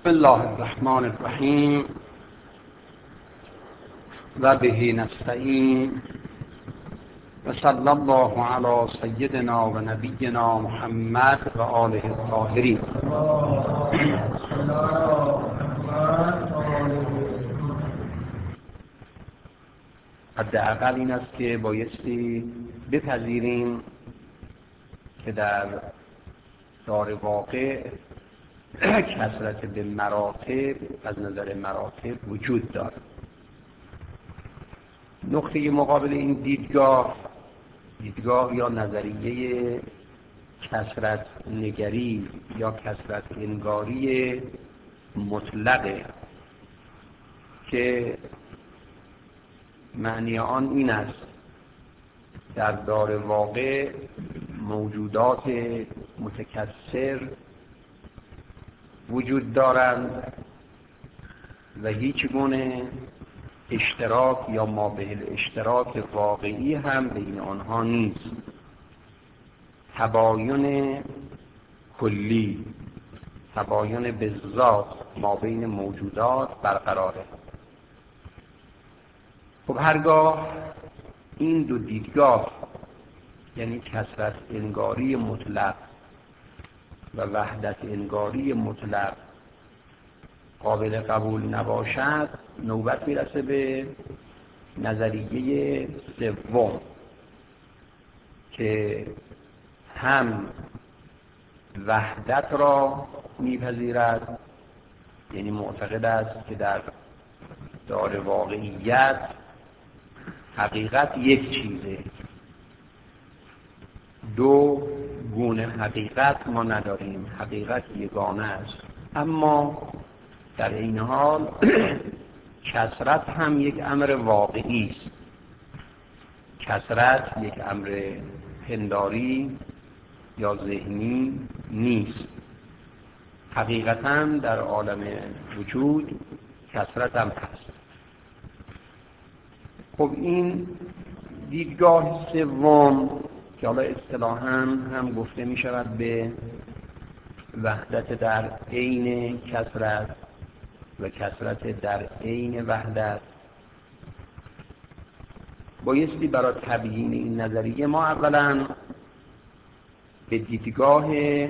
بسم الله الرحمن الرحیم و به نستعین و صلی الله علی سیدنا و نبینا محمد و آله الطاهرین. حداقل این است که بایستی بپذیریم که در دار واقع کثرت به مراتب از نظر مراتب وجود دارد. نقطه مقابل این دیدگاه یا نظریه کثرت نگری یا کثرت انگاری مطلقه که معنی آن این است در دار واقع موجودات متکثر وجود دارند و هیچ گونه اشتراک یا مابه اشتراک واقعی هم بین آنها نیست. تباین کلی، تباین به ذات ما بین موجودات برقراره. خب هرگاه این دو دیدگاه یعنی کثرت انگاری مطلق و وحدت انگاری مطلق قابل قبول نباشد، نوبت میرسه به نظریه سوم که هم وحدت را میپذیرد، یعنی معتقد است که در دار واقعیت حقیقت یک چیزه، دو گونه حقیقت ما نداریم، حقیقت یگانه است. اما در این حال کثرت هم یک امر واقعی است. کثرت یک امر پنداری یا ذهنی نیست. حقیقتا در عالم وجود کثرت هم هست. خب این دیدگاه سوم که حالا اصطلاحاً هم گفته می شود به وحدت در عین کثرت و کثرت در عین وحدت، بایستی برای تبیین این نظریه ما اولا به دیدگاه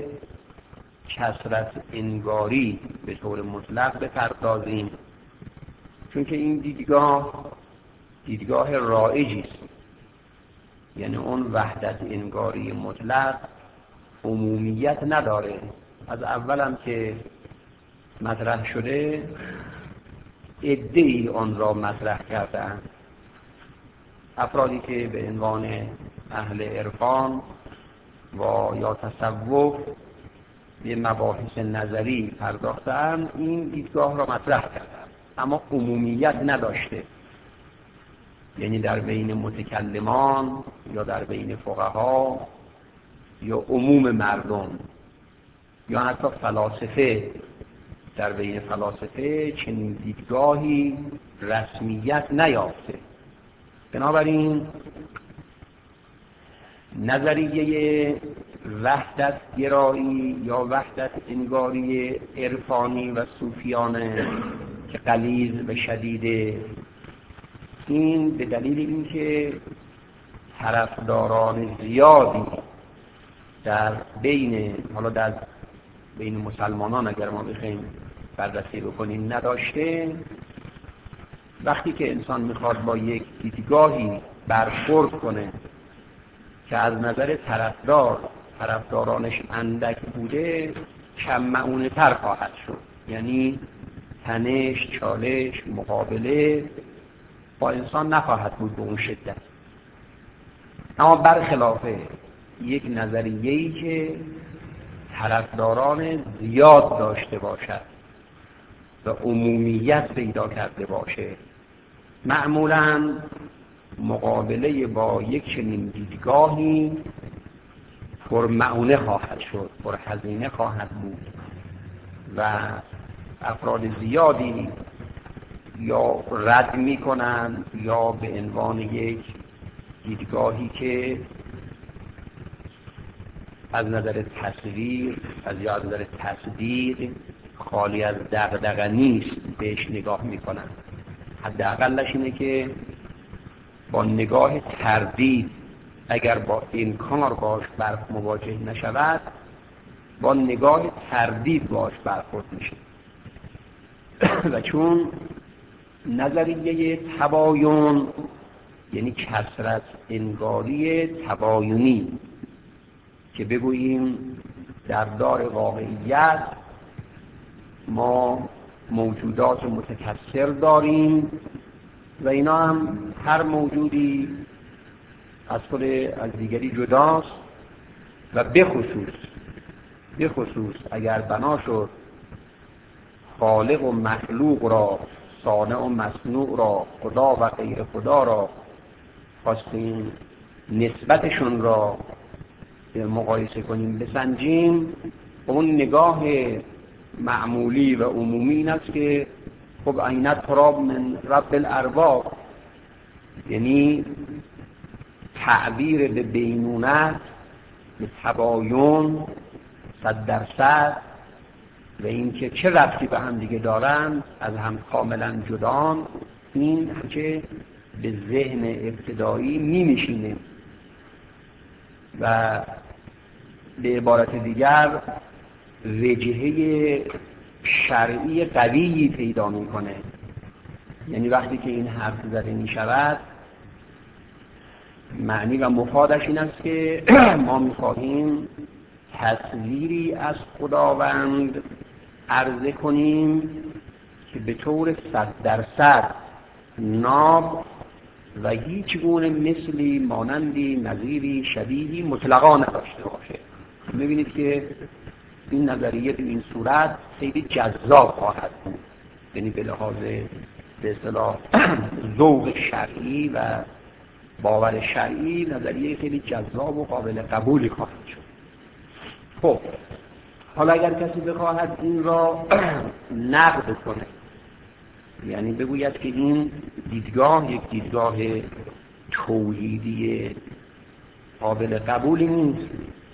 کثرت انگاری به طور مطلق بپردازیم، چون که این دیدگاه رایجی است. یعنی اون وحدت انگاری مطلق عمومیت نداره. از اولم که مطرح شده عده‌ای آن را مطرح کردند. افرادی که به عنوان اهل عرفان و یا تصوف به مباحث نظری پرداختند، این دیدگاه را مطرح کردند، اما عمومیت نداشته. یعنی در بین متکلمان یا در بین فقها یا عموم مردم یا حتی فلاسفه، در بین فلاسفه چنین دیدگاهی رسمیت نیافته. بنابراین نظریه وحدت گرایی یا وحدت انگاری عرفانی و صوفیانه که غلیظ و شدیده، این به دلیل اینکه طرفداران زیادی در بین مسلمانان اگر ما بخوایم بررسی بکنیم نداشته. وقتی که انسان میخواد با یک دیدگاهی برخورد کنه که از نظر طرفدارانش اندک بوده، کم مؤونه تر خواهد شد. یعنی تنش، چالش، مقابله با انسان نخواهد بود به اون شدت. اما برخلاف یک نظریه‌ای که طرفداران زیاد داشته باشد و عمومیت پیدا کرده باشه، معمولاً مقابله با یک چنین دیدگاهی پرمعونه خواهد شد، پرهزینه خواهد بود و افراد زیادی یا رد می‌کنند یا به عنوان یک دیدگاهی که از نظر تصویر یا از نظر تصدیق خالی از دغدغه نیست بهش نگاه میکنن. حداقلش اینه که با نگاه تردید اگر با انکار باش مواجه نشود، با نگاه تردید باش برخورد میشه. و چون نظریه تباین یعنی کثرت انگاری تباینی که بگوییم در دار واقعیت ما موجودات متکثر داریم و اینا هم هر موجودی از خود از دیگری جداست و بخصوص اگر بنا شد خالق و مخلوق را، صانع و مصنوع را، خدا و غیر خدا را خواستیم نسبتشون را مقایسه کنیم، بسنجیم، اون نگاه معمولی و عمومی این است که خب عین تراب من رب الارباب، یعنی تعبیر به بینونت، به تباین 100% و اینکه چه ربطی به هم دیگه دارن، از هم کاملا جدان، این که به ذهن ابتدایی می‌نشینه و به عبارت دیگر وجهه شرعی قوی پیدا میکنه. یعنی وقتی که این حرف زده میشود، معنی و مفادش این است که ما میخواهیم تصویری از خداوند عرضه کنیم که به طور 100% ناب و هیچ گونه مثلی، مانندی، نظیری، شبیهی مطلقا نداشته باشه. می‌بینید که این نظریه به این صورت خیلی جذاب خواهد بود، یعنی به لحاظ به اصطلاح ذوق شرعی و باور شرعی نظریه خیلی جذاب و قابل قبولی خواهد شد. خب حالا اگر کسی بخواهد این را نقد کنه، یعنی بگوید که این دیدگاه یک دیدگاه توحیدی قابل قبولی نیست،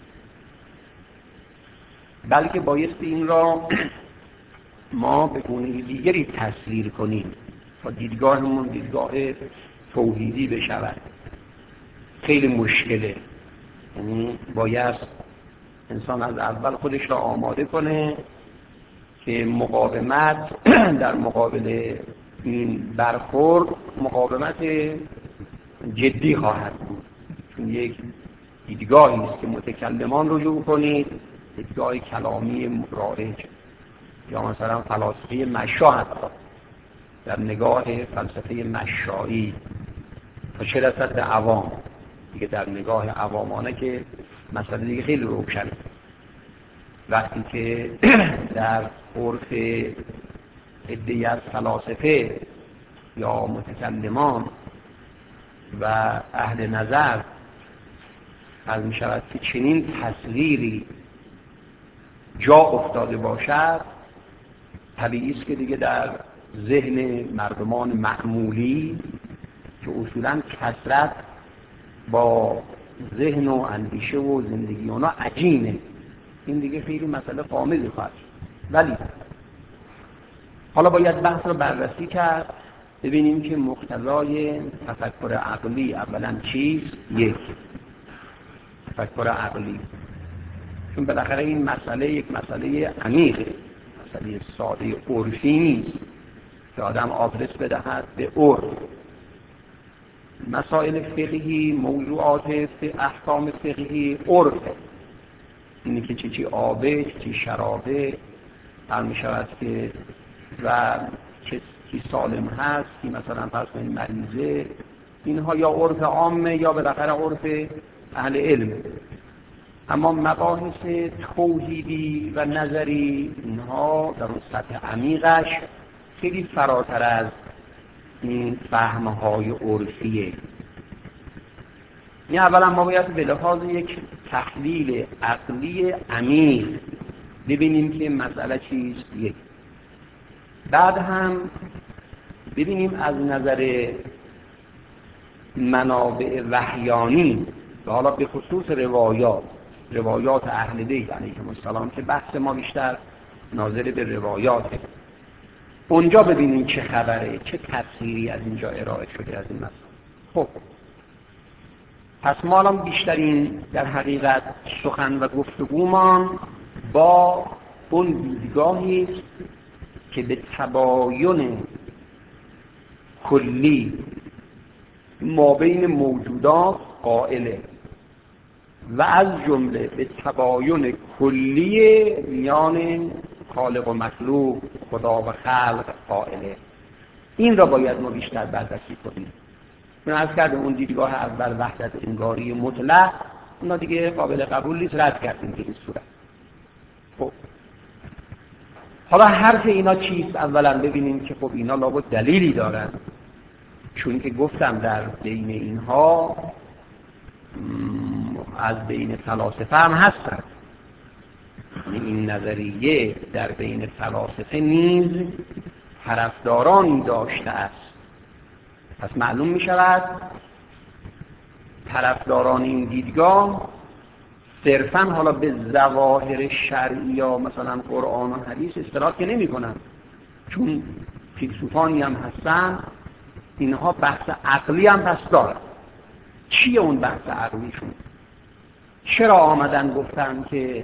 بلکه بایستی این را ما به گونه دیگری تصویر کنیم تا دیدگاهمون دیدگاه توحیدی بشود، خیلی مشکله. یعنی باید انسان از اول خودش را آماده کنه که مقاومت در مقابل این برخورد مقاومت جدی خواهد بود، چون یک دیدگاهی است که متکلمان رجوع کنید، دیدگاه کلامی رایج یا مثلا فلاسفه مشا، حتی در نگاه فلسفه مشایی، تا چه رسد به عوام دیگه، در نگاه عوامانه که مسئله دیگه خیلی روشنه. وقتی که در عرف عده‌ای از فلاسفه یا متکلمان و اهل نظر از می شود که چنین تصویری جا افتاده باشد، طبیعی است که دیگه در ذهن مردمان معمولی که اصولاً کثرت با ذهن و اندیشه و زندگی اونا عجینه، این دیگه خیلی مسئله غامضی خواهد شد. ولی حالا باید بحث رو بررسی کرد، ببینیم که مقتضای تفکر عقلی اولا چیست. یک، تفکر عقلی، چون بالاخره این مسئله یک مسئله عمیقه، مسئله ساده عرفی نیست که آدم آدرس بدهد به عرف. مسائل فقهی، موضوعات احکام فقهی عرفه، اینی که چی آبه، چی شرابه، هر می شود که و کی سالم هست، کی مثلا فرض کنید مریضه، اینها یا عرف عامه یا بالاخره عرف اهل علم. اما مباحث توحیدی و نظری، اینها در اون سطح عمیقش خیلی فراتر از این فهمهای عرفیه. این اولا ما باید به لحاظ یک تحلیل عقلی عمیق ببینیم که مسئله چیست. یک، بعد هم ببینیم از نظر منابع وحیانی و حالا به خصوص روایات اهل بیت علیهم السلام که بحث ما بیشتر ناظر به روایاته. اونجا ببینیم چه خبره، چه تفسیری از اینجا ارائه شده از این مسئله. خب پس ما الان بیشترین در حقیقت سخن و گفتگومان با اون دیدگاهی است که به تباین کلی ما بین موجودات قائله و از جمله به تباین کلی میان خالق و مخلوق، خدا و خلق قائله. این را باید ما بیشتر بررسی کنیم. من عرض کردم اون دیدگاه اول وحدت انگاری مطلق، اونا دیگه قابل قبول نیست، رد کردیم به این صورت. خب حالا حرف اینا چیست؟ اولا ببینیم که خب اینا لابد دلیلی دارن، چون که گفتم در بین اینها از بین فلاسفه هم هستن. این نظریه در بین فلاسفه نیز طرفدارانی داشته است. پس معلوم می شود طرفداران این دیدگاه صرفاً حالا به ظواهر شرعی یا مثلا قرآن و حدیث استناد که نمی کنن، چون فیلسوفانی هم هستن، اینها بحث عقلی هم پس دارن. چیه اون بحث عقلیشون؟ چرا آمدن گفتن که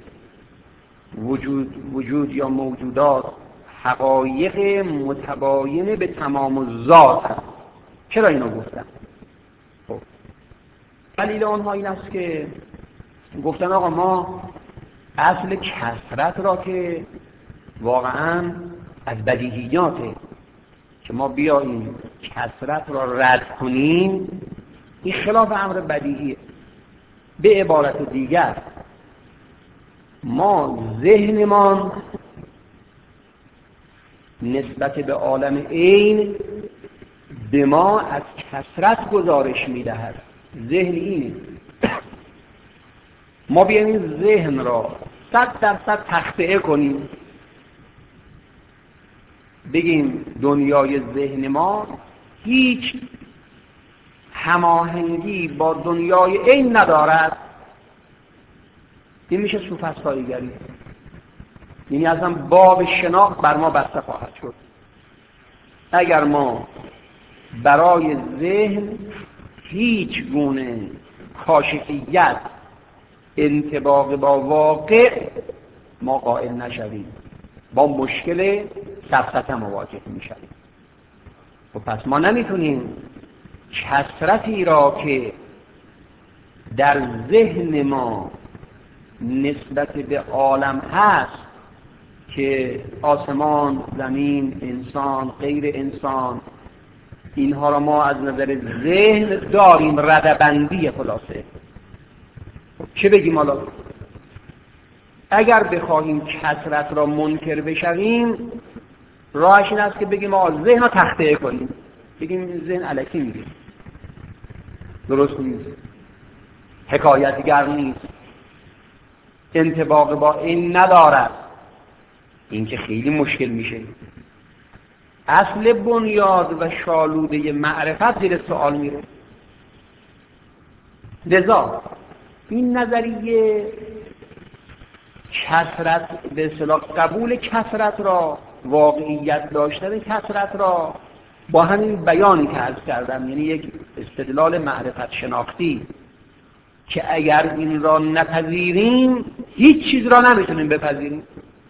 وجود یا موجودات حقایق متباینه به تمام الذات هست؟ چرا اینو گفتن؟ خب دلیل آنها این است که گفتن آقا ما اصل کثرت را که واقعا از بدیهیاته که ما بیاییم کثرت را رد کنیم، این خلاف امر بدیهیه. به عبارت دیگر ما ذهنمان نسبت به عالم عین به ما از کثرت گزارش میدهد. ذهن اینه. ما بیایم این ذهن را 100% تخطئه کنیم، بگیم دنیای ذهن ما هیچ هماهنگی با دنیای عین ندارد، این میشه سوفسطایی‌گری. یعنی اصلا باب شناخت بر ما بسته خواهد شد. اگر ما برای ذهن هیچ گونه کاشفیت انطباق با واقع ما قائل نشویم، با مشکل سفسطه مواجه میشویم. و پس ما نمیتونیم کثرتی را که در ذهن ما نسبت به عالم هست که آسمان، زمین، انسان، غیر انسان، اینها را ما از نظر ذهن داریم ردبندی. خلاصه چه بگیم حالا؟ اگر بخواهیم کثرت را منکر بشویم، راهش این است که بگیم آقا ذهن را تخطئه کنیم، بگیم ذهن الکی میگه، درست نیست، حکایتگر نیست، انطباق با این ندارد. این که خیلی مشکل میشه. اصل بنیاد و شالوده معرفت زیر سوال میره. لذا این نظریه کثرت به اصطلاح قبول کثرت را، واقعیت داشتن کثرت را با همین بیانی که عرض کردم، یعنی یک استدلال معرفت شناختی که اگر این را نپذیریم هیچ چیز را نمیتونیم بپذیریم.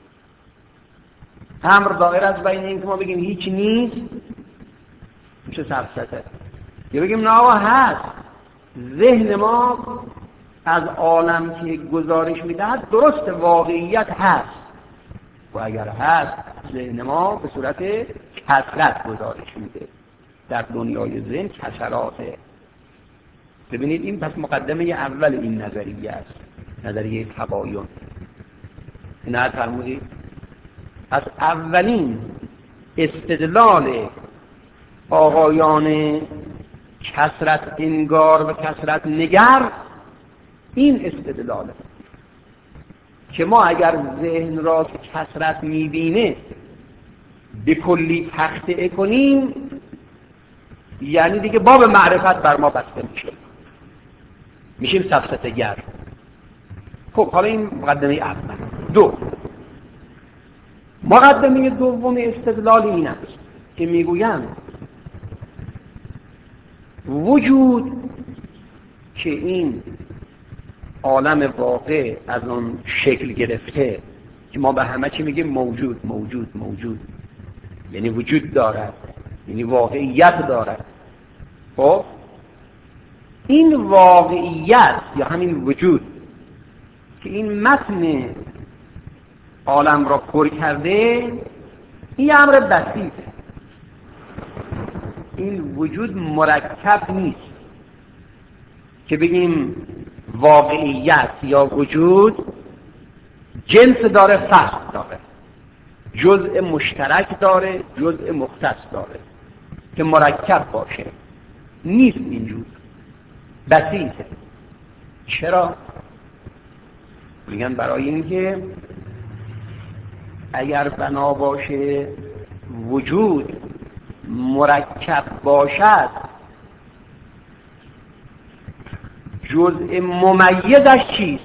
امر دایر از بین این که ما بگیم هیچ نیست میشه سفسطه، یا بگیم نه آقا هست، ذهن ما از عالم که گزارش میدهد درست واقعیت هست، و اگر هست ذهن ما به صورت کثرت گزارش میده. در دنیای ذهن کثراته. ببینید این پس مقدمه اول این نظریه است، نظریه تباین. نه فرمودید از اولین استدلال آقایان کثرت انگار و کثرت نگر این استدلاله که ما اگر ذهن را کثرت میبینه به کلی تخطئه کنیم، یعنی دیگه باب معرفت بر ما بسته میشه، میشیم سفسطه گر. خب حالا این مقدمه اول. دو، مقدمه دوم استدلال این است که میگویند وجود که این عالم واقع از اون شکل گرفته که ما به همه چی میگیم موجود موجود موجود، یعنی وجود دارد، یعنی واقعیت دارد. خب این واقعیت یا همین وجود که این متن عالم را پر کرده، این امر بسیطه. این وجود مرکب نیست که بگیم واقعیت یا وجود جنس داره، فرق داره، جزء مشترک داره، جزء مختص داره که مرکب باشه. نیست اینجور، بسیطه. چرا؟ میگن برای اینکه اگر بنا باشه وجود مرکب باشد، جزء ممیزش چیست؟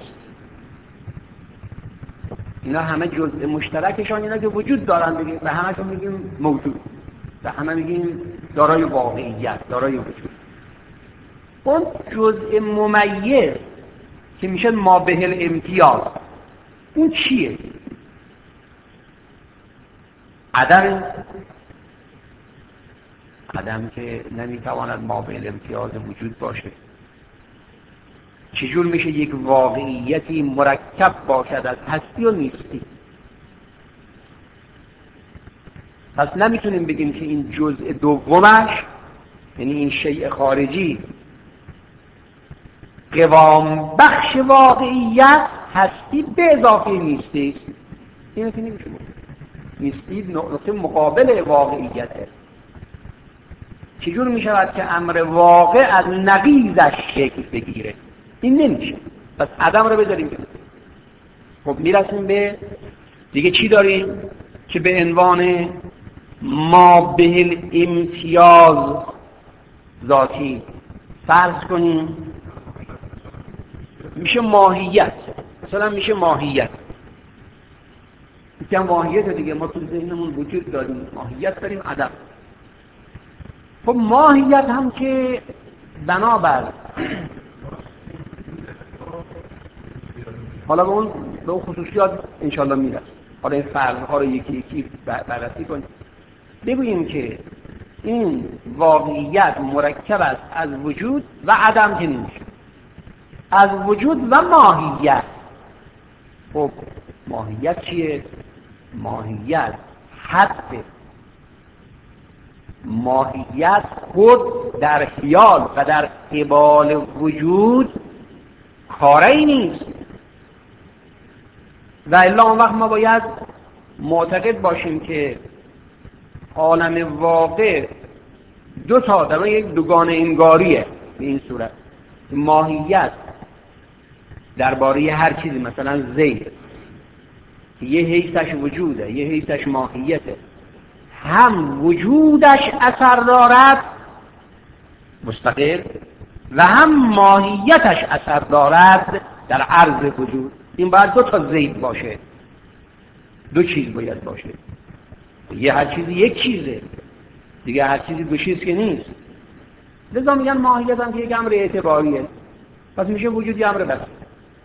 اینا همه جزء مشترکشان اینا که وجود دارن بگیم، به همه‌شون میگیم موجود، به همه میگیم دارای واقعیت، دارای وجود. اون جزء ممیز که میشه مابه الامتیاز، اون چیه؟ عدم که نمیتواند مابه الامتیاز وجود باشه. چجور میشه یک واقعیتی مرکب باشد از هستی و نیستی؟ پس نمیتونیم بگیم که این جزء دومش، یعنی این شیء خارجی، قوام بخش واقعیت هستی به اضافه نیستی است. اینو که نمیشه بود. نیستی نقطه مقابل واقعیته. چجور میشود که امر واقع از نقیضش شکل بگیره؟ این نمیشه. پس عدم رو بذاریم. خب میرسیم به دیگه چی داریم که به عنوان ما به الامتیاز ذاتی فرض کنیم میشه ماهیت. مثلا میشه ماهیت. میگم ماهیت دیگه، ما تو ذهنمون وجود داریم، ماهیت داریم، عدم. خب ماهیت هم که بنابر حالا به اون خصوصیات انشالله میرسیم. حالا این فرضها رو یکی یکی بررسی کنیم. بگوییم که این واقعیت مرکب است از وجود و عدم که نمیشه، از وجود و ماهیت. خب ماهیت چیه؟ ماهیت حد، ماهیت خود در خیال و در قبال وجود کاری نیست. و الا اون وقت ما باید معتقد باشیم که عالم واقع دو تا در یک دوگانه انگاریه. به این صورت ماهیت درباره هر چیزی، مثلا زید یه حیثش وجوده، یه حیثش ماهیته، هم وجودش اثر دارد مستقل و هم ماهیتش اثر دارد در عرض وجود. این باید دو تا زید باشه، دو چیز باید باشه. یه هر چیزی یک چیزه دیگه، هر چیزی دو چیز که نیست. لذا میگن ماهیت هم که یک امر اعتباریه، پس میشه وجود یک امر بسیط.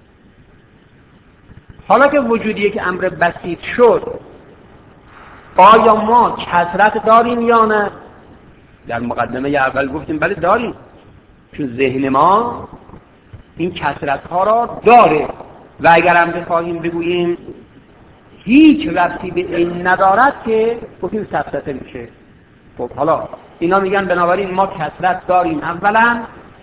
حالا که وجود یک امر بسیط شد، آیا ما کثرت داریم یا نه؟ در مقدمه اول گفتیم بله داریم، چون ذهن ما این کثرت ها را داره و اگر هم بخواهیم بگوییم هیچ ربطی به این ندارد که گفتیم سفسطه میشه. خب حالا اینا میگن بنابراین ما کثرت داریم. اولا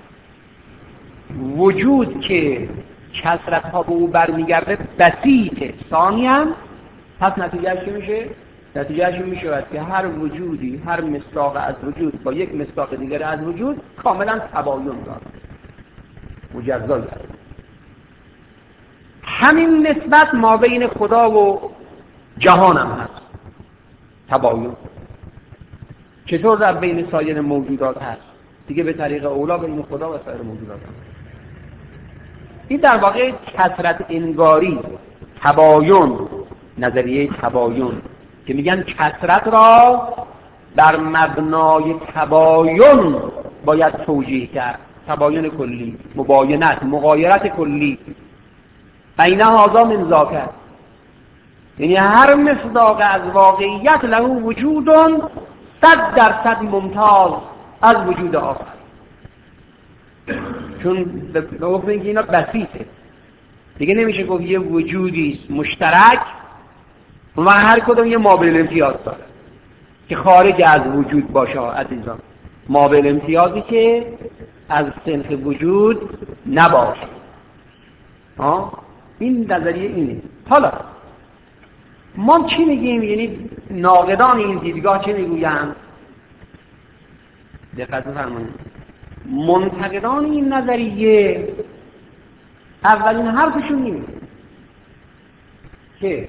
وجود که کثرت ها به او برمیگرده بسیطه. ثانیاً پس نتیجهش چی میشه؟ نتیجهش میشه که هر وجودی، هر مصداق از وجود با یک مصداق دیگر از وجود کاملا تباین داره، مجزا داره. همین نسبت ما بین خدا و جهان هم هست، تباین. چطور در بین سایر موجودات هست؟ دیگه به طریق اولا بین خدا و سایر موجودات هست. این در واقع کثرت انگاری، تباین، نظریه تباین که میگن کثرت را بر مبنای تباین باید توجیه کرد. تباین کلی، مباینت، مغایرت کلی. بین هذا من ذاک، یعنی هر مصداق از واقعیت له وجود 100% ممتاز از وجود آخر. چون به گفت اینکه اینا بسیطه دیگه، نمیشه گفت یه وجودی مشترک و هر کدوم یه مابعد امتیاز داره که خارج از وجود باشه. عزیزان، مابعد امتیازی که از صنف وجود نباشه. این نظریه اینه. حالا ما چی میگیم؟ یعنی ناقدان این دیدگاه چه میگویند؟ دقت بفرمایید. منتقدان این نظریه اولین حرفشون اینه که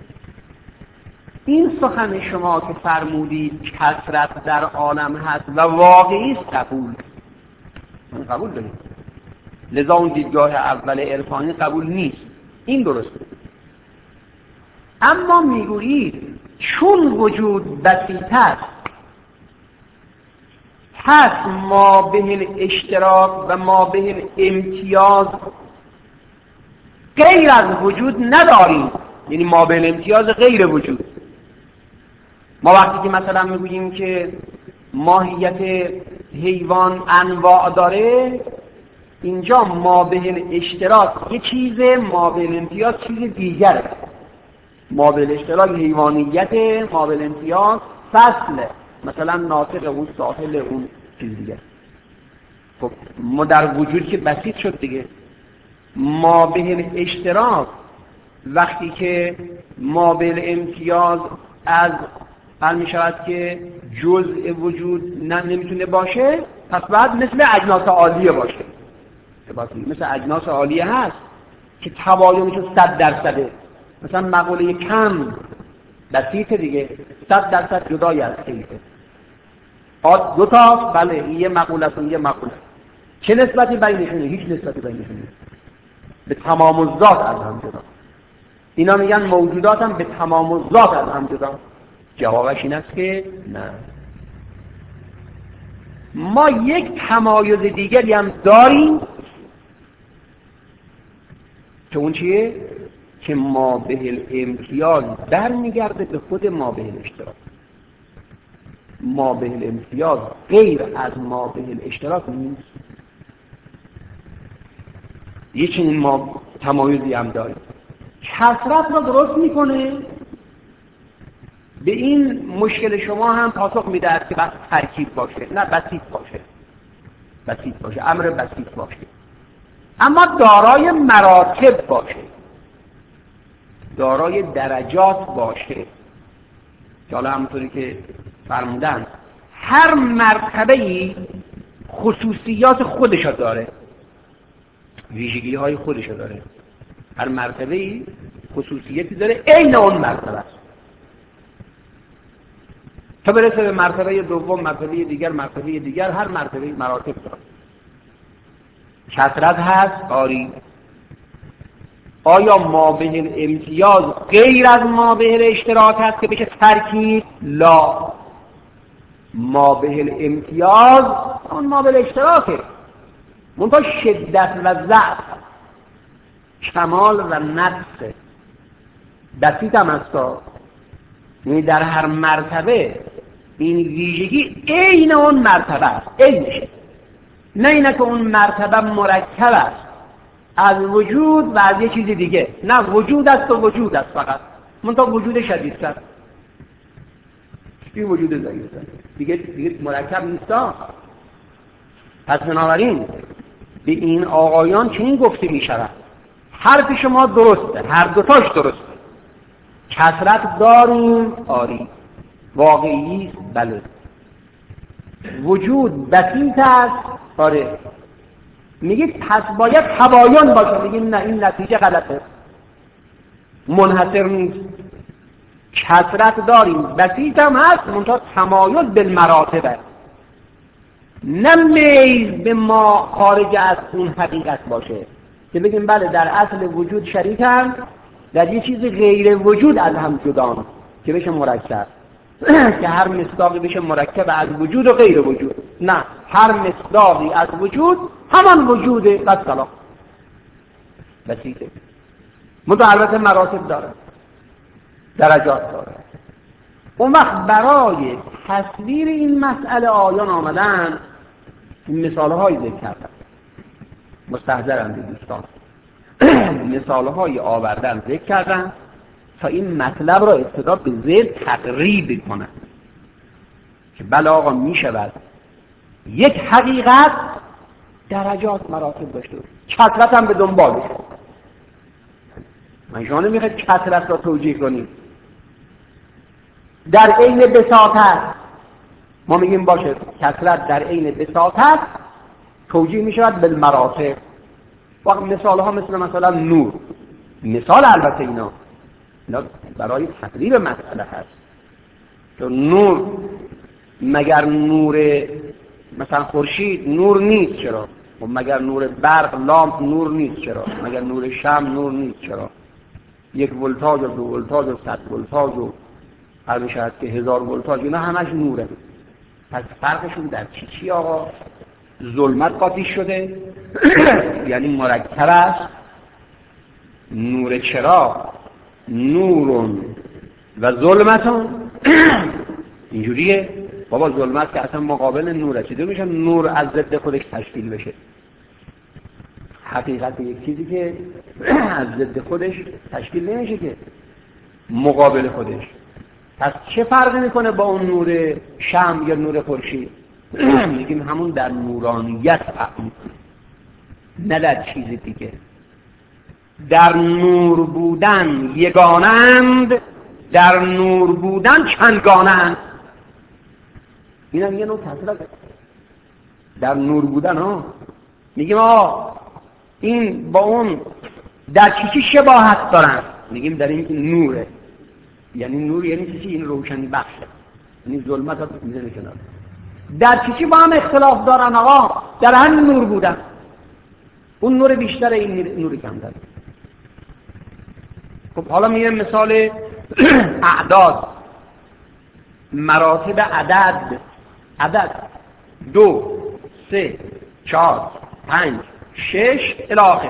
این سخن شما که فرمودید کثرت در عالم هست و واقعی است، قبول داریم. لذا اون دیدگاه اول عرفانی قبول نیست. این درسته. اما میگویید چون وجود بسیط است، پس ما بین اشتراک و ما بین امتیاز غیر از وجود نداریم. یعنی ما بین امتیاز غیر وجود. ما وقتی که مثلا میگوییم که ماهیت حیوان انواع داره، اینجا ما بین اشتراک یه چیزه، ما بین امتیاز چیز دیگره. ما بین اشتراک حیوانیت، ما بین امتیاز فصله، مثلا ناطق اون، ساحل اون چیز دیگه. خب ما در وجود که بسیط شد دیگه. ما بین اشتراک وقتی که ما بین امتیاز از حل می شود که جزء وجود نمیتونه باشه، پس بعد مثل اجناس عالیه باشه. مثل اجناس عالیه هست که تباینش 100%. مثلا مقوله کم بسیطه دیگه، 100% جدای از کیفه. دو تا، بله این یه مقوله است، یه مقوله. چه نسبتی بینشونه؟ هیچ نسبتی بینشونه. به تمام الذات از هم جدا. اینا میگن موجودات هم به تمام الذات از هم جدا. جوابش این است که نه. ما یک تمایز دیگری هم داریم که اون چیه؟ که ما به امتیاز برمیگرده به خود ما به اشتراک. ما به امتیاز غیر از ما به اشتراک نیست. یه چنین ما تمایزی هم داریم. کثرت را درست میکنه. به این مشکل شما هم پاسخ میده که بس ترکیب باشه، نه بسیط باشه. بسیط باشه، امر بسیط باشه، اما دارای مراتب باشه، دارای درجات باشه. که حالا همونطوری که فرمودن هر مرتبه‌ای خصوصیات خودشو داره، ویژگی‌های خودشو داره. هر مرتبه‌ای خصوصیتی داره عین اون مرتبه است. تا برسه به مرتبه دوم، مرتبه دیگر، هر مرتبه مراتب داره. کثرت هست؟ آری. آیا ما بین امتیاز غیر از ما بین اشتراک هست که بشه ترکیب؟ لا. ما بین امتیاز اون ما بین اشتراکه، منتها شدت و ضعف، کمال و نقص بسیط هم هستا. یعنی در هر مرتبه این ویژگی عین اون مرتبه است، عینشه. نه اینه که اون مرتبه مرکب است از وجود و از یه چیز دیگه. نه، وجود است و وجود است فقط، منتها وجود شدیدتر، این وجود ضعیفتر دیگه مرکب نیستا. پس بنابراین به این آقایان چنین گفته می شود حرف شما درسته، هر دوتاش درسته. کثرت داریم، آری. واقعی است، بله. وجود بسیط است، آره. میگید پس باید تباین باشه. میگیم نه، این نتیجه غلطه، منحصر نیست. کثرت داریم، بسیط هم هست، منتها تمایز بالمراتبه، نه میل به ما خارج از اون حقیقت باشه که بگیم بله در اصل وجود شریکن، در یه چیز غیر وجود از هم جدان. که بشه مرکب که هر مصداقی بشه مرکب از وجود و غیر وجود. نه، هر مصداقی از وجود همان وجوده و سلام بسیطه. البته مراتب داره، درجات داره. اون وقت برای تصویر این مسئله آیان آمدن این مثال‌های ذکر کردن. مستحضرم دوستان مثال‌های آوردن ذکر کردن تا این مطلب را ابتدا به ذهن تقریب کنن که بله آقا می شود یک حقیقت درجات مراتب داشته باشه، کثرت هم به دنبالش. من شما نمیخواید کثرت را توجیه کنید، در عین بساطت ما میگیم باشه کثرت در عین بساطت توجیه میشود به مراتب. وقت مثال ها مثلا نور، مثال البته اینا برای تقریب مسئله هست. چون نور مگر نور مثلا خورشید نور نیست چرا؟ و مگر نور برق لامپ نور نیست چرا؟ مگر نور شمع نور نیست چرا؟ 1 ولتاژ و 2 ولتاژ و 100 ولتاژ و هر میشود که 1000 ولتاژ اینا همش نوره. پس فرقشون در چی آقا؟ ظلمت قاطی شده یعنی مرکب است. نور چراغ نورون و ظلمتون اینجوریه بابا. ظلمت که اصلا مقابل نور است، چطور میشه نور از ضد خودش تشکیل بشه؟ حقیقت یک چیزی که از ضد خودش تشکیل نمیشه که مقابل خودش. پس چه فرقی میکنه با اون نور شمع یا نور خورشید؟ میگیم همون در نورانیت نه در چیز دیگه. در نور بودن یگانند، در نور بودن چندگانند. این هم یه نوع تصویر در نور بودن ها. میگیم آقا این با اون در چی شباهت دارن؟ میگیم در این که نوره. یعنی نور یعنی چی؟ این روشنی بخش، یعنی ظلمت ها میزنه کنار. در چی با هم اختلاف دارن آقا؟ در همین نور بودن. اون نور بیشتر، این نور کمتر. خب حالا میگم مثال اعداد، مراتب عدد 2 3 4 5 6 الی آخر.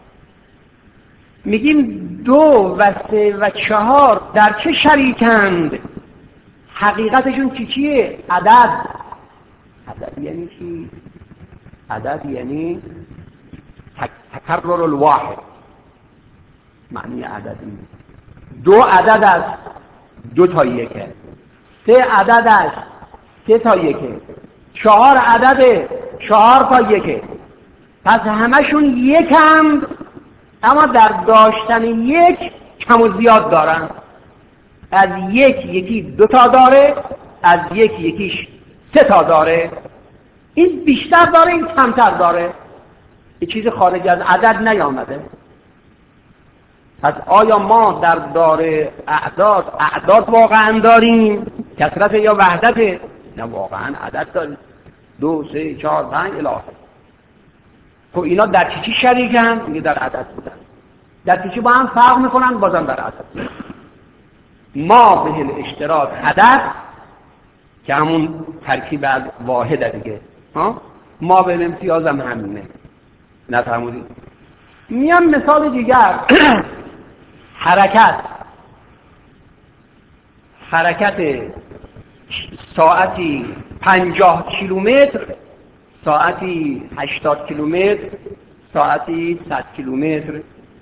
میگیم 2 و 3 و 4 در چه شریکند؟ حقیقتشون چیه؟ عدد یعنی چی؟ عدد یعنی تکرر الواحد. معنی عدد این 2 عدد است 2 تا 1، 3 عدد است 3 تا 1، 4 عدد 4 تا 1. پس همشون یکند، اما در داشتن یک کم و زیاد دارن. از یکی 2 تا داره، از یکیش 3 تا داره. این بیشتر داره، این کمتر داره. یه چیز خارج از عدد نیامده. پس آیا ما در دار اعداد واقعا داریم؟ کثرت یا وحدت؟ نه، واقعا عدد داریم. 2 3 4 5 الی آخر. خب اینا در چی شریکن؟ میگه در عدد بودن. در چی با هم فرق میکنن؟ بازم در عدد. ما به الاشتراک عدد که همون ترکیب از واحده دیگه، ما به الامتیاز هم همینه. نفهمونید؟ میام مثال دیگر حرکت ساعتی 50 کیلومتر، ساعتی 80 کیلومتر، ساعتی 100 کیلومتر.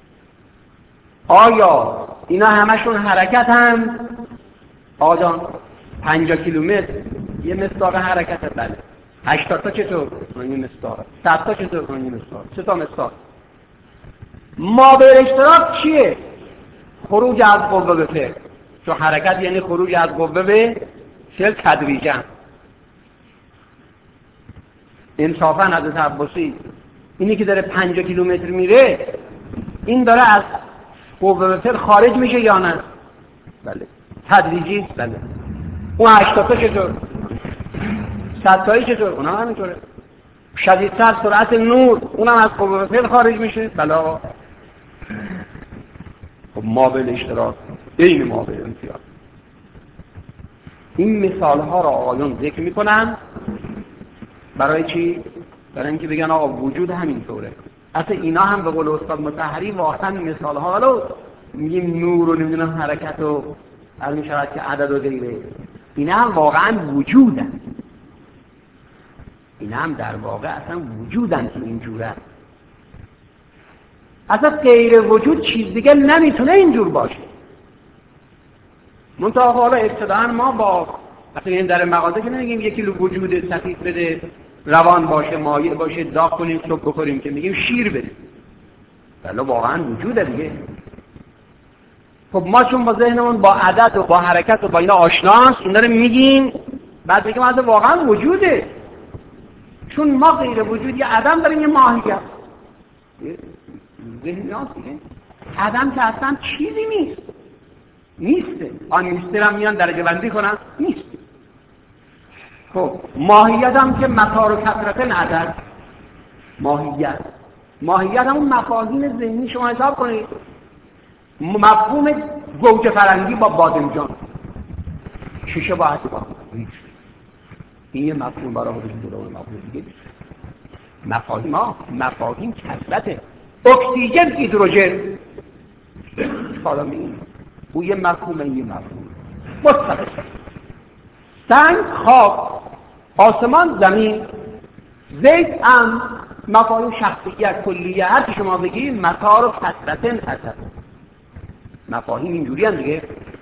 آیا اینا همشون حرکت هم؟ آجان 50 کیلومتر یه مقدار حرکت، بله. 80 تا چطور؟ یه مقدار. 100 تا چطور؟ یه مقدار. 3 تا مقدار. ما به اشتراک چیه؟ خروج از قوه به فعل. چون حرکت یعنی خروج از قوه به فعل تدریجاً. انصافاً حضرت عباسی اینی که داره 50 کیلومتر میره، این داره از قوه به فعل خارج میشه یا نه؟ بله. تدریجی؟ بله. اون 80 تا چطور؟ 100 تایی چطور؟ اونا همینطوره. شدیدتر سرعت نور، اونم از قوه به فعل خارج میشه. بله آقا. خب ما به اشتراک، این ما به امتیاز. این مثال ها را آقایون ذکر میکنن برای چی؟ برای اینکه بگن آقا وجود همینطوره. اصلا اینا هم به قول استاد مطهری واقعا مثال ها، ولو میگیم نور و نمیدونم حرکت و از می شود که عدد و غیره، اینا هم واقعا وجودن، اینا هم در واقع اصلا وجودن که اینجوره. اصلا غیر وجود چیز دیگه نمیتونه اینجور باشه. منتها حالا ابتداء ما با مثلا این در مغازه که نمیگیم 1 کیلو وجود سفید بده، روان باشه، مایع باشه، داغ کنیم صبح بخوریم، که میگیم شیر بده. بله واقعا وجوده دیگه. خب ما چون با ذهنمون با عدد و با حرکت و با اینا آشناست، اون رو میگیم، بعد میگیم اصلا واقعا وجوده، چون ما غیر وجود یه عدم داریم، یه ماهیت. ذهن هاست دیگه. عدم که اصلا چیزی نیسته. آن نیسته هم میان درجه بندی کنن، نیست. خب ماهیت هم که مقدار و کثرت عدد، ماهیت همون مفاهیم ذهنی شما حساب کنید. مفهوم گوجه فرنگی با بادمجان شیشه با عدد، این یه مفهوم برای خودشون جدا و مفهوم دیگه نیست. مفاهیم کثرت اکسیژن، هیدروژن، حالا میگیم او یه مفهوم، این یه مفهوم مستقل. سنگ، خاک، آسمان، زمین، زید، مفاهیم شخصیت، کلیه، هر چی شما بگید، مقدار و کثرت عدد، مفاهیم اینجوری هم دیگه.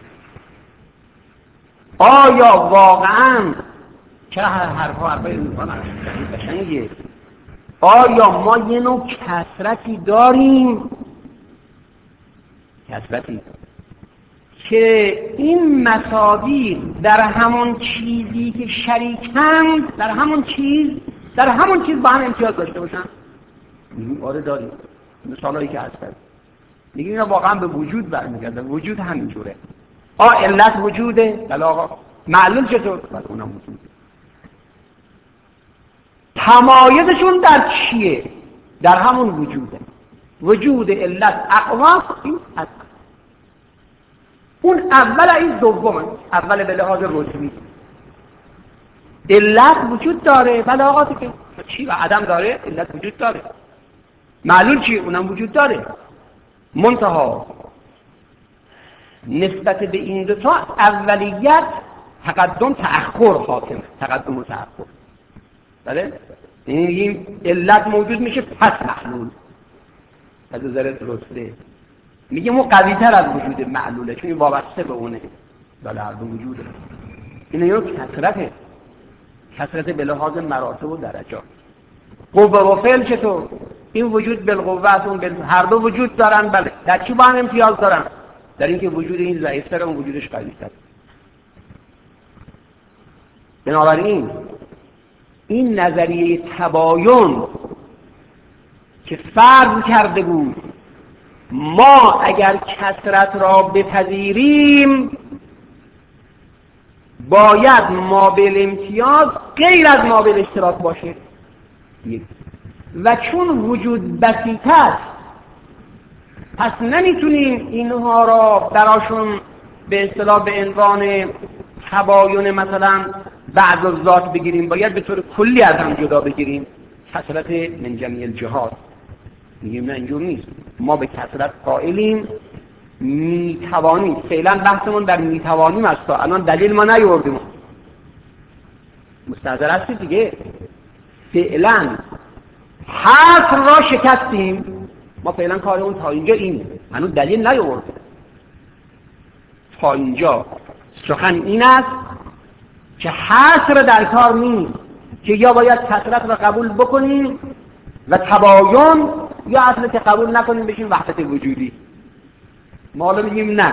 آیا واقعا چرا حرفای انسان قشنگه؟ آیا ما یه نوع کثرتی داریم، کثرتی که این مصادیق در همون چیزی که شریکند، در همون چیز با هم امتیاز داشته باشن؟ میگیم آره داریم. مثالایی که هستن میگیم اینا واقعا به وجود برمیگرده. وجود همینجوره. علت وجوده، بله آقا. معلول چطور؟ بله اونم وجوده. تمایزشون در چیه؟ در همون وجوده. وجود علت اقوا، این هست. اون اول، این دوم. اول به لحاظ رتبی علت وجود داره، بله آقا دیگه. چی؟ و عدم داره، علت وجود داره. معلول چی؟ اونم وجود داره. منتها نسبت به این دو تا اولیت تقدم تأخر حاکمه. تقدم و تأخر. بله؟ این علت موجود میشه پس معلول. از نظر درسته میگیم اون قوی تر از وجود معلوله، چون این وابسته به اونه. بله هر دو وجوده. این یه کثرته. کثرت به لحاظ مراتب و درجات. قوه و فعل چطور؟ این وجود بالقوه، اون هر دو وجود دارن. بله در چی با هم امتیاز دارن؟ در اینکه وجود این ضعیف‌تره، اون وجودش قوی‌تره. بنابراین این نظریه تباین که فرض کرده بود ما اگر کثرت را بپذیریم باید مابل امتیاز غیر از مابل اشتراک باشه، و چون وجود بسیط است پس نمیتونیم اینها را براشون به اصطلاح به عنوان تباین مثلا بعض الذات بگیریم، باید به طور کلی از هم جدا بگیریم. کثرت من جمیع الجهات. میگیم نه اینجور نیست، ما به کثرت قائلیم، میتوانیم. فعلا بحثمون در میتوانیم است، الان دلیل ما نیاوردیم. مستحضر هستید دیگه. فعلا حصر را شکستیم. ما فعلا کارمون تا اینجا اینه، هنوز دلیل نیاوردیم. تا اینجا سخن این است که حصر در کار نیست، که یا باید کثرت را قبول بکنیم و تباین، یا اصلا که قبول نکنیم بشیم وحدت وجودی. ما حالا میگیم نه.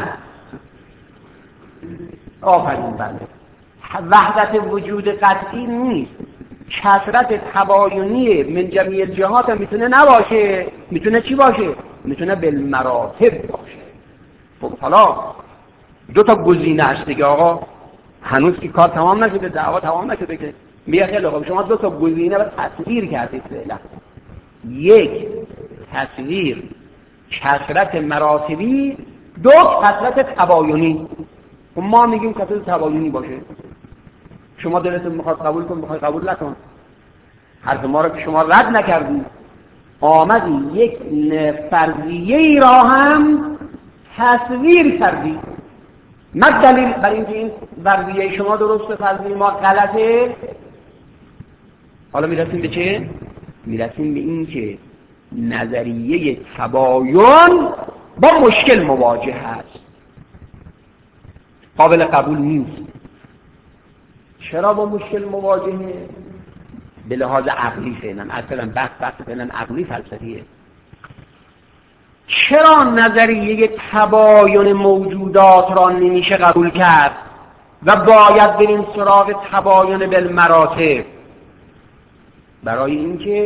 آفرین، بله. وحدت وجود قطعی نیست. کثرت تباینی من جمیع الجهات هم میتونه نباشه. میتونه چی باشه؟ میتونه بالمراتب باشه. خب حالا دو تا گزینه هست دیگه آقا. هنوز که کار تمام نشده، دعوا تمام نشده که. میگه خیلی خوب شما دو تا گزینه رو تصویر کردید فعلا. یک، تصویر کثرت مراتبی، دو، کثرت تباینی. ما میگیم کثرت تباینی باشه. شما دلتون میخواد قبول کن، میخواد قبول نکن. حرف ما رو که شما رد نکردی، آمدی یک فرضیه ای را هم تصویر کردی. ما دلیل بر اینکه این فرضیه شما درسته، فرضیه ما غلطه. حالا میرسیم به چه؟ میرسیم به این که نظریه تباین با مشکل مواجه هست، قابل قبول نیست. چرا با مشکل مواجهه؟ به لحاظ عقلی فعلا، اصلا بحث فعلا عقلی فلسفیه. چرا نظریه تباین موجودات را نمیشه قبول کرد و باید بریم سراغ تباین بالمراتب؟ برای اینکه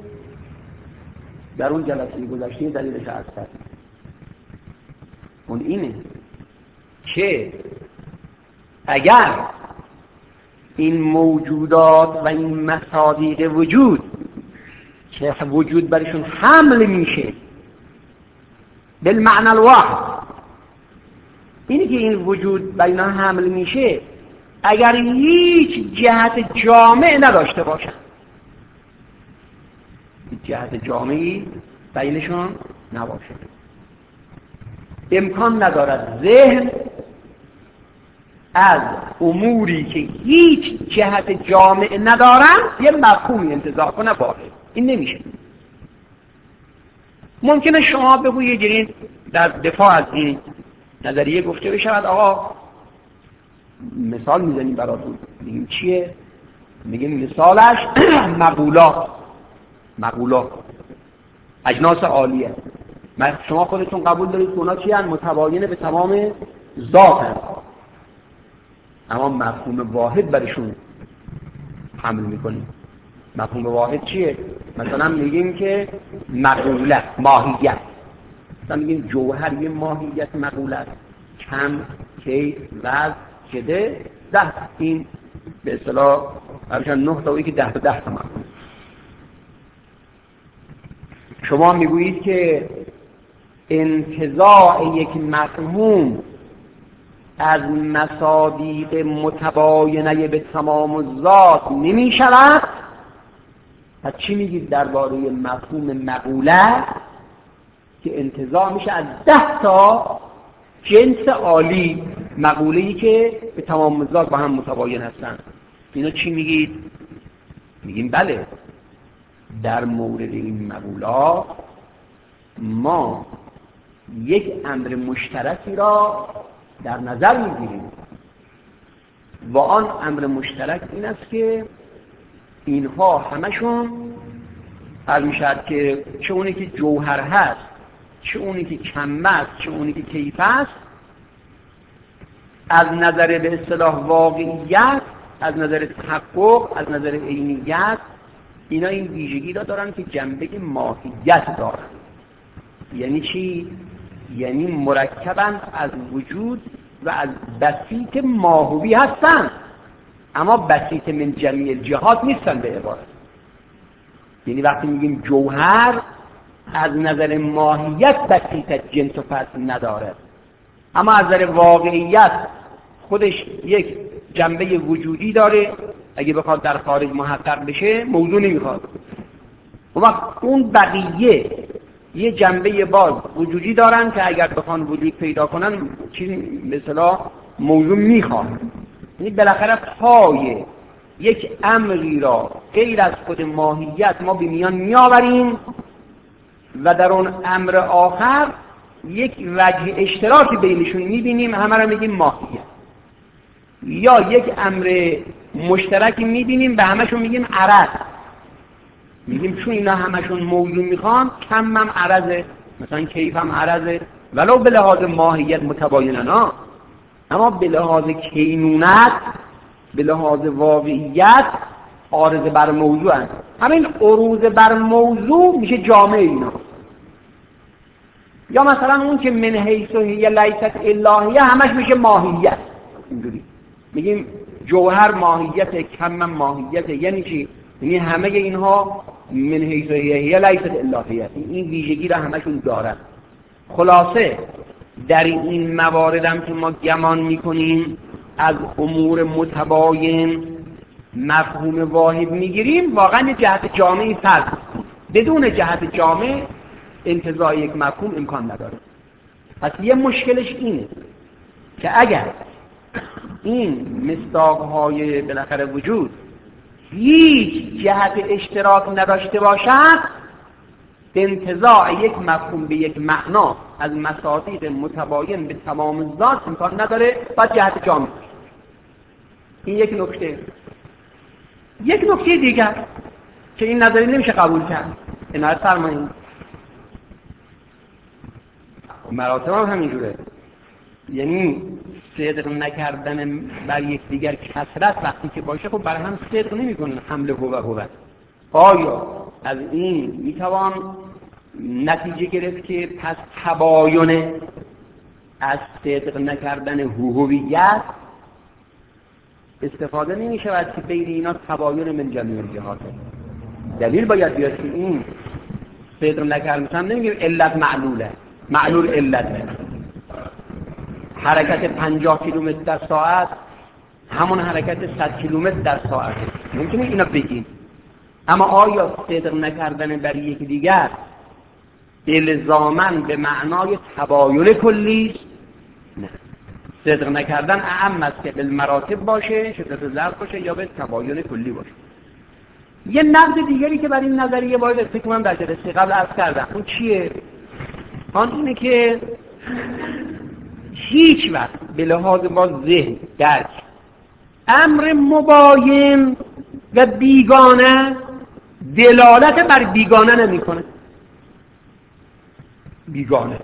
در اون جلسه گذشته دلیلش عرض کردم، اون اینه که اگر این موجودات و این مصادیق وجود که وجود برشون حمل میشه بالمعنى الواحد، اینی که این وجود بر اینا حمل میشه اگر هیچ جهت جامع نداشته باشن، هیچ جهت جامعی بینشون نباشه، امکان ندارد ذهن از اموری که هیچ جهت جامع ندارن یه مفهومی انتزاع کنه واقع. این نمیشه. ممکنه شما بگویید در دفاع از این نظریه گفته بشود آقا مثال میزنیم براتون، میگیم چیه؟ میگیم مثالش مقولات اجناس عالیه. شما خودتون قبول دارید که اونا چی هستند؟ متباینه به تمام ذات هست، اما مفهوم واحد برشون حمل میکنیم. مفهوم واحد چیه؟ مثلا میگیم که مقوله، ماهیت. مثلا میگیم جوهر یه ماهیت مقوله است، کم، کیف، وزن، شده، 10. این به اصطلاح هرچند 9 تا که 10 تا مفهوم. شما میگویید که انتزاع یک مفهوم از مصادیق متباینه به تمام ذات نمی شود. پس چی میگید درباره مفهوم مقوله که انتزاع میشه از 10 تا جنس عالی، مقوله‌ای که به تمام ذات با هم متباین هستند؟ اینا چی میگید؟ میگیم بله، در مورد این مقولات ما یک امر مشترکی را در نظر میگیریم و آن امر مشترک این است که اینها همشون حل میشد که چه اونی که جوهر هست، چه اونی که کم است، چه اونی که کیف است، از نظر به اصطلاح واقعیت، از نظر تحقق، از نظر عینیت، اینا این ویژگی را دارن که جنبه ماهیت دارن. یعنی چی؟ یعنی مرکباً از وجود و از بسیط ماهوی هستن، اما بسیط من جمیع الجهات نیستن به عبارت. یعنی وقتی میگیم جوهر از نظر ماهیت بسیط جنس و فصل نداره، اما از نظر واقعیت خودش یک جنبه وجودی داره. اگه بخواد در خارج محقق بشه موضوع نمیخواد. اون بقیه یه جنبه باز وجودی دارن که اگر بخوان وجود پیدا کنن چیزی مثلا موضوع میخواد. یعنی بالاخره پای یک امری را غیر از خود ماهیت ما به میان میآوریم و در اون امر آخر یک وجه اشتراکی بینشون میبینیم، همه را میگیم ماهیت. یا یک امر مشترکی میبینیم به همشون میگیم عرض. میگیم چون اینا همشون موضوع میخوان، کم هم عرضه، مثلا کیف هم عرضه، ولو به لحاظ ماهیت متباینن ها، اما به لحاظ کینونت، به لحاظ واقعیت عارض بر موضوع هست. همین عروض بر موضوع میشه جامعه اینا. یا مثلا اون که من حیث هی لیست الهیه همش میشه ماهیت. اینجوری میگیم جوهر ماهیت، کم ماهیت. یعنی چی؟ یعنی همه اینها من حیث هی لیست الهیه، این ویژگی را همشون دارن. خلاصه در این موارد هم که ما گمان میکنیم از امور متباین مفهوم واحد میگیریم واقعا یه جهت جامعی فرض. بدون جهت جامع انتزاع یک مفهوم امکان نداره. پس یه مشکلش اینه که اگر این مصداق‌های بالاخره وجود هیچ جهت اشتراک نداشته باشد، انتزاع یک مفهوم به یک معنا از مصادیق متباین به تمام ذات امکان نداره و جهت جامع. این یک نکته. یک نکته دیگر که این نظری نمیشه قبول کرد، عنایت فرمایید، مراتب هم همینجوره. یعنی صدق نکردن بر یک دیگر کثرت وقتی که باشه خب بر هم صدق نمی‌کنه حمله هو. آیا از این میتوان نتیجه گرفت که پس تباین از صدق نکردن هویت استفاده نمی شود که بین اینا تباین من جمیع جهات؟ دلیل باید بیاد که این صدق نکردن نمیگیم علت معلوله، معلول علته. حرکت 50 کیلومتر در ساعت همون حرکت 100 کیلومتر در ساعت، ممکنه اینا بگیم. اما آیا صدق نکردن بر یک دیگر الزاماً به معنای تباین کلی است؟ نه. صدق نکردن اعم است که بالمراتب باشه، شدت ضرب باشه، یا به تباین کلی باشه. یه نقد دیگری که بر این نظریه باید فکر کنم در جلسه قبل عرض کردم، اون چیه؟ آن اینه که هیچ وقت به لحاظ با ذهن درک امر مباین و بیگانه دلالت بر بیگانه نمی‌کنه. بیگانه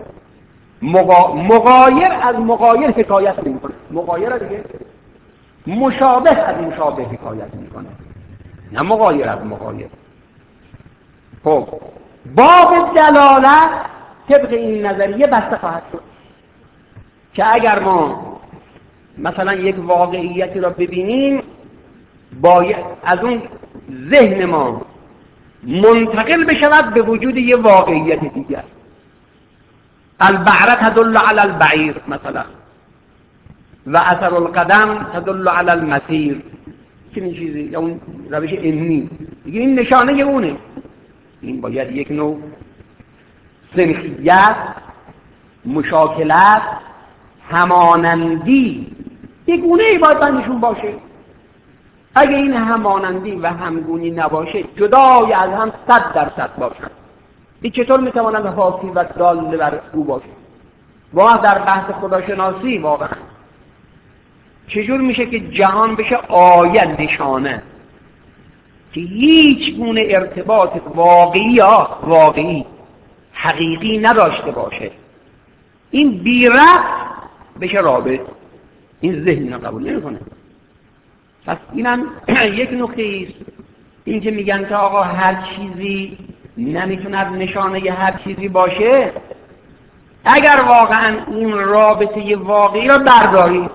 مغایر از مغایر حکایت نمی‌کنه. مغایر دیگه مشابه از مشابه حکایت می‌کنه، نه مغایر از مغایر. خب باب دلالت طبق این نظریه بسته خواهد شد که اگر ما مثلا یک واقعیتی را ببینیم باید از اون ذهن ما منتقل بشود به وجود یک واقعیت دیگر. البعره تدل علی البعیر مثلا و اثر القدم تدل علی المسیر، چنین چیزی، یا اون روش علمی دیگه، این نشانه اونه. این باید یک نوع سنخیت، مشاکلت، همانندی یگونه ای باید بینشون باشه. اگه این همانندی و همگونی نباشه، جدای از هم 100% باشن، این چطور میتواند حاکی و دال بر او باشه؟ واقعا در بحث خداشناسی واقعا چجور میشه که جهان بشه آیه، نشانه که هیچ گونه ارتباط واقعی حقیقی نداشته باشه، این بی ربط بشه رابط؟ این ذهن اینا قبول نمیکنه. پس اینم یک نکته است، این که میگن که آقا هر چیزی نمیتونه نشانه هر چیزی باشه. اگر واقعا این رابطه واقعی را برداریم،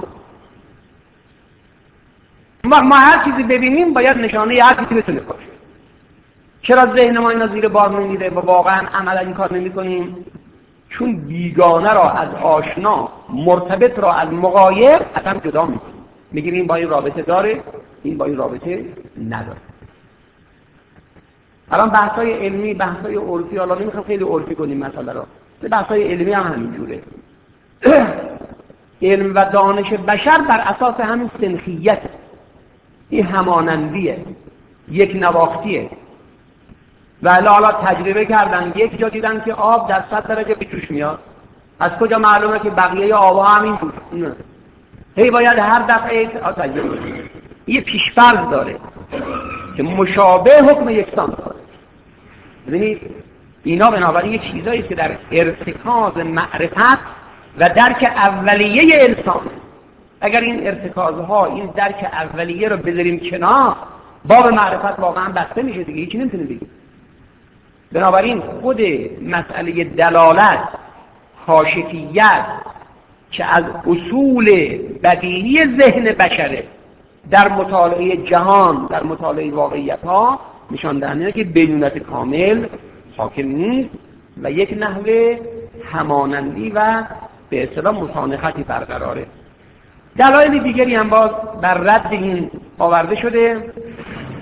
ما هر چیزی ببینیم باید نشانه هر چیزی بتونه باشه. چرا ذهن ما اینا زیر بار نمیره و واقعا عملا این کار نمی‌کنیم؟ چون بیگانه را از آشنا، مرتبط را از مغایر اصلا جدا می‌کنیم. میگیم این با این رابطه داره، این با این رابطه نداره. الان بحث‌های علمی، بحث‌های عرفی، حالا نمی‌خوام خیلی عرفی کنیم مسئله را، بحث‌های علمی هم همینجوره. علم و دانش بشر بر اساس همین سنخیت، این همانندیه، یک نواختیه. و حالا تجربه کردن، یک جا دیدن که آب در 100 درجه به جوش میاد، از کجا معلومه که بقیه آب‌ها همین بود؟ نه، هی باید هر دفعه تجربه کنیم. یه پیش‌فرض داره که مشابه حکم یکسان داره. ببینید اینا بنابراین یه چیزایی که در ارتکاز معرفت و درک اولیه انسان، اگر این ارتکازها، این درک اولیه رو بذاریم کنار، باب معرفت واقعا بسته میشه دیگه، هیچی نمیتونه بگیم. بنابراین خود مسئله دلالت، کاشفیت که از اصول بدیهی ذهن بشره در مطالعه جهان، در مطالعه واقعیت ها نشان دهنده که بینونت کامل حاکم نیست و یک نحوه همانندی و به اصطلاح مسانختی برقراره. دلایل دیگری هم باز بر رد این آورده شده.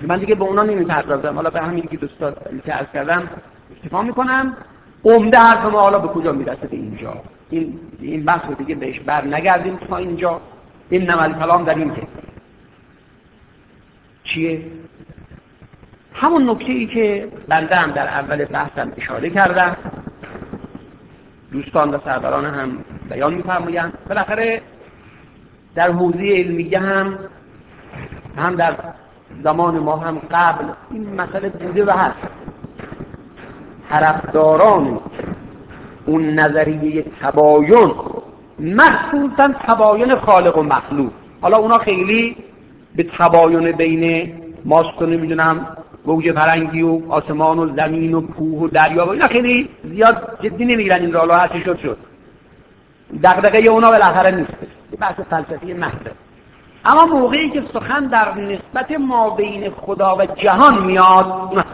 من دیگه به اونا نمیپردازم، حالا به همین که دوستا که عرض کردم اکتفا میکنم. عمده حرف ما حالا به کجا میرسه؟ به اینجا. این بحث رو دیگه بهش بر نگردیم تا اینجا. این نمال کلام در این که چیه؟ همون نکته ای که بنده هم در اول بحثم اشاره کردم، دوستان و سروران هم بیان می‌فرمایند، بالاخره در حوزه علمیه هم در زمان ما هم قبل این مسئله بوده و هست. طرفداران اون نظریه تباین، مخصوصا تباین خالق و مخلوق، حالا اونا خیلی به تباین بین ماست و نمیدونم موج فرنگی و آسمان و زمین و کوه و دریا و اینا خیلی زیاد جدی نمیگیرن. این را هرچی شد دغدغه اونا بالاخره نیست، بحث فلسفی محض. اما موقعی که سخن در نسبت ما بین خدا و جهان میاد، اون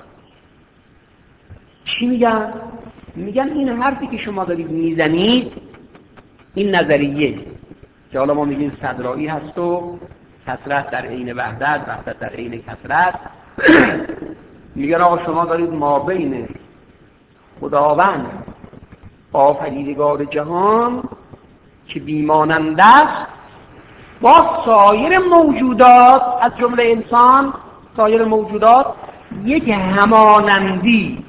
چی میگن؟ میگن این حرفی که شما دارید میزنید، این نظریه که حالا ما میگیم صدرایی هست و کثرت در عین وحدت، وحدت در عین کثرت، میگن آقا شما دارید ما بین خداوند آفریدگار جهان که بیماننده است با سایر موجودات از جمله انسان، سایر موجودات یک همانندی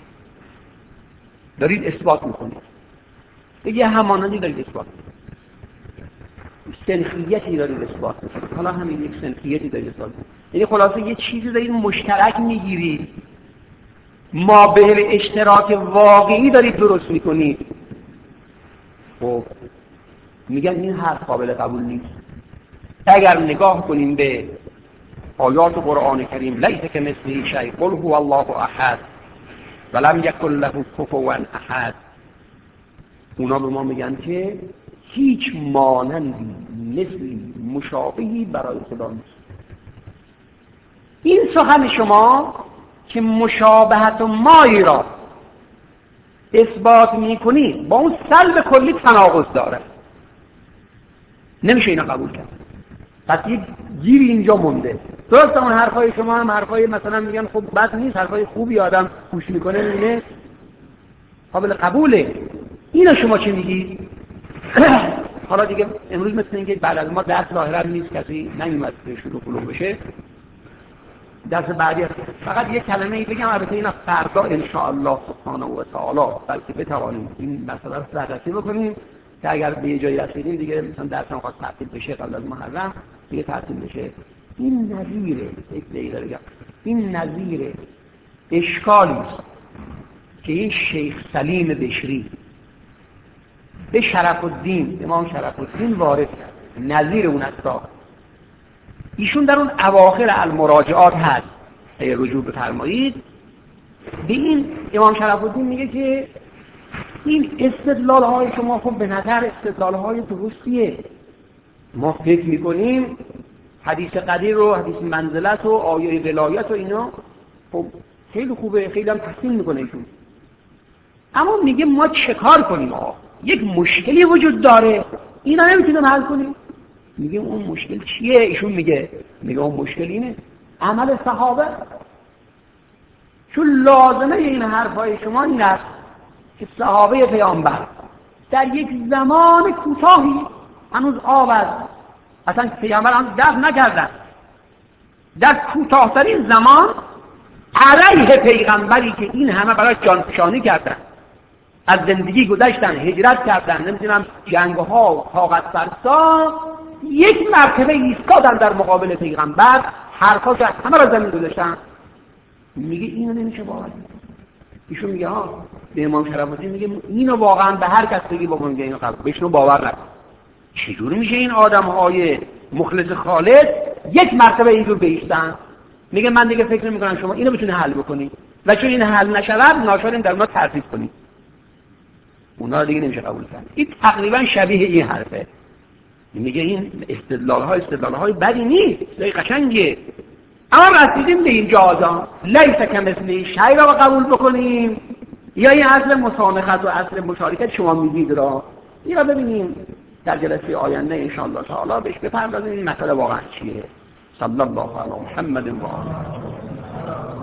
دارید اثبات میکنید. یه همانندی دارید اثبات میکنید، سنخیتی دارید اثبات میکنید. حالا همین یک سنخیتی دارید اثبات میکنید، یعنی خلاصه یه چیزی دارید مشترک میگیرید، ما به اشتراک واقعی دارید درست میکنید. خب میگن این حرف قابل قبول نیست. اگر نگاه کنیم به آیات قرآن کریم، لیس کمثله شیء، قل هو الله احد ولم یکن له کفوا احد، اونا به ما میگن که هیچ مانندی، مثلی، مشابهی برای خدا نیست. این سخن شما که مشابهت و مایی را اثبات میکنید با اون سلب کلی تناقض داره، نمیشه اینا قبول کرد. پس یک گیری اینجا مونده. درسته اون حرفای شما هم حرفای مثلا میگن خب بد نیست، حرفای خوبی آدم گوش میکنه میبینه قابل قبوله. اینا شما چی میگید؟ حالا دیگه امروز مثل اینکه بعد از ما درس ظاهرا نیست، کسی نمیاد شروع کلو بشه. درس بعدی فقط یک کلمه ای بگم، البته اینا فردا ان شاء الله سبحانه و تعالی بلکه بتوانیم این مسئله رو بررسی بکنیم که اگر به یه جایی رسیدیم دیگه مثلا درسم خواست تعطیل بشه قبل از محرم دیگه تعطیل بشه. این نظیره، یک دقیقه بگم، این نظیره اشکالی است که این شیخ سلیم بشری به شرف الدین، امام شرف الدین وارد کرد. نظیر اون است. ایشون در اون اواخر المراجعات هست، اگه رجوع بفرمایید، به این امام شرف الدین میگه که این استدلال های شما خب به نظر استدلال های درستیه، ما فکر میکنیم حدیث قدیر و حدیث منزلت و آیه ولایت و اینا خب خیلی خوبه، خیلی هم تحسین میکنه ایشون، اما میگه ما چه کار کنیم؟ یک مشکلی وجود داره، اینا نمیتونیم حل کنیم. میگه اون مشکل چیه؟ ایشون میگه اون مشکل اینه عمل صحابه. چون لازمه این حرفای شما این است که صحابه پیامبر در یک زمان کوتاهی هنوز آب اصلا پیامبر هم دفن نکردن، در کوتاهترین زمان علیه پیغمبری که این همه برای جانفشانی کردن، از زندگی گذشتن، هجرت کردن، نمیدونم جنگ‌ها، طاقت فرسا، یک مرتبه ایستادن در مقابل پیغمبر، حرفاش همه را زمین گذاشتن. میگه اینو نمیشه باور. ایشون میگه به امام شرف الدین میگه اینو واقعا به هر کس بگی با میگه اینو قبول بشنو باور نکن. چجور میشه این آدم‌های مخلص خالص یک مرتبه اینجور بیستن؟ میگه من دیگه فکر نمی‌کنم شما اینو بتونی حل بکنی و چون این حل نشود ناشرین در اونا ترتیب کنی. اونا دیگه نمیشه قبول کرد. این تقریبا شبیه این حرفه. میگه این استدلال‌های بدی نیست، خیلی قشنگه، اما رسیدیم به این جازا لیس کمثله شیء را قبول بکنیم یا این اصل مسامحت و اصل مشارکت شما میگید را این را ببینیم در جلسه آینده ان شاء الله تعالی بهش بپردازیم این مسئله واقعا چیه. صلی الله علی محمد و آله.